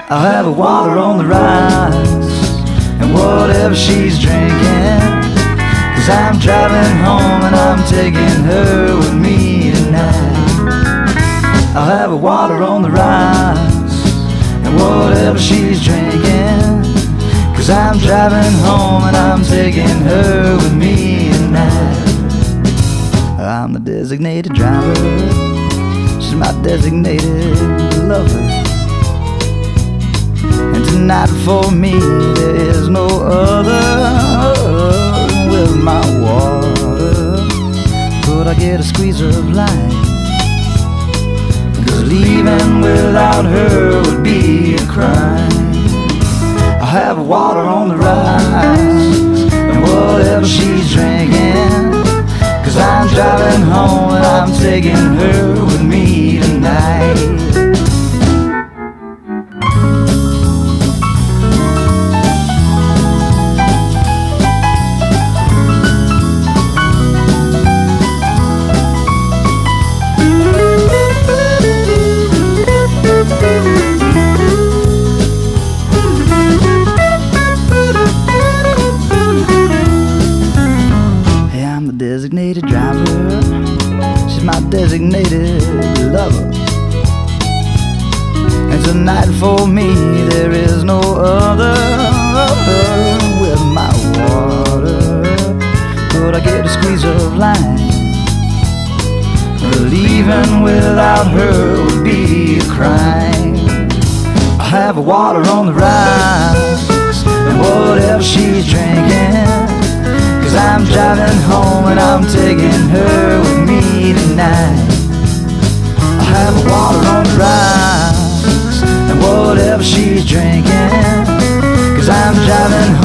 I'll have a water on the rocks and whatever she's drinking, 'cause I'm driving home and I'm taking her with me tonight. I'll have a water on the rocks and whatever she's drinking, 'cause I'm driving home and I'm taking her with me tonight. I'm the designated driver, she's my designated lover, and tonight for me there is no other. With my water, could I get a squeeze of life? 'Cause leaving without her would be a crime. I have water on the rocks and whatever she's drinking, 'cause I'm driving home and I'm taking her with me tonight. Designated driver, she's my designated lover, and tonight for me there is no other. With my water, could I get a squeeze of lime? Leaving without her would be a crime. I have a water on the rocks and whatever she's drinking, 'cause I'm driving home and I'm taking her with me tonight. I have a water on the rocks and whatever she's drinking, 'cause I'm driving